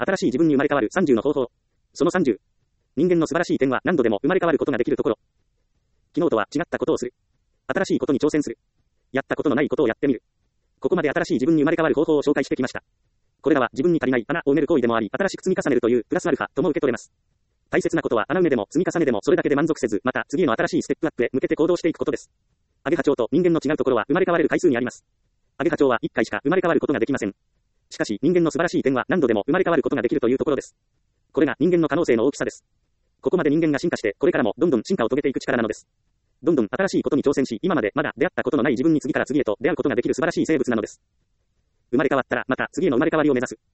新しい自分に生まれ変わる30の方法。その30。人間の素晴らしい点は何度でも生まれ変わることができるところ。昨日とは違ったことをする。新しいことに挑戦する。やったことのないことをやってみる。ここまで新しい自分に生まれ変わる方法を紹介してきました。これらは自分に足りない穴を埋める行為でもあり、新しく積み重ねるというプラスアルファとも受け取れます。大切なことは穴埋めでも積み重ねでもそれだけで満足せず、また次への新しいステップアップへ向けて行動していくことです。アゲハチョウと人間の違うところは生まれ変われる回数にあります。アゲハチョウは1回しか生まれ変わることができません。しかし人間の素晴らしい点は何度でも生まれ変わることができるというところです。これが人間の可能性の大きさです。ここまで人間が進化して、これからもどんどん進化を遂げていく力なのです。どんどん新しいことに挑戦し、今までまだ出会ったことのない自分に次から次へと出会うことができる素晴らしい生物なのです。生まれ変わったらまた次への生まれ変わりを目指す。